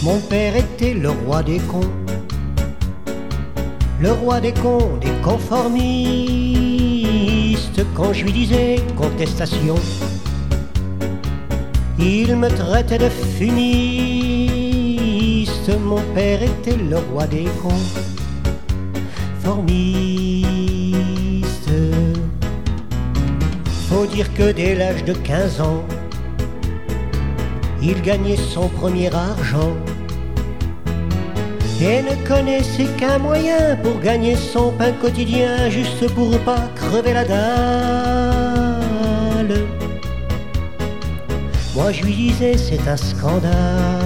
Mon père était le roi des cons, le roi des cons, des conformistes. Quand je lui disais contestation, il me traitait de fumiste. Mon père était le roi des conformistes. Faut dire que dès l'âge de 15 ans, il gagnait son premier argent et ne connaissait qu'un moyen pour gagner son pain quotidien, juste pour pas crever la dalle. Moi je lui disais c'est un scandale.